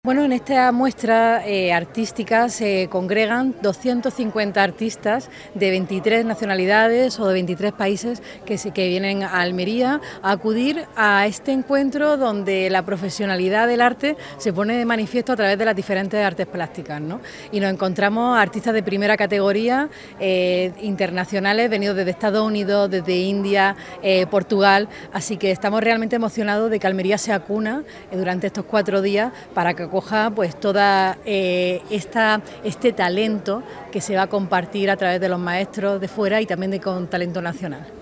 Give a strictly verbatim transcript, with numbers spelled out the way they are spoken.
Bueno, en esta muestra eh, artística se congregan doscientos cincuenta artistas de veintitrés nacionalidades o de veintitrés países que, se, que vienen a Almería a acudir a este encuentro donde la profesionalidad del arte se pone de manifiesto a través de las diferentes artes plásticas, ¿no? Y nos encontramos artistas de primera categoría, eh, internacionales, venidos desde Estados Unidos, desde India, eh, Portugal, así que estamos realmente emocionados de que Almería sea cuna eh, durante estos cuatro días para que acoja pues toda eh, esta, este talento que se va a compartir a través de los maestros de fuera y también de con talento nacional.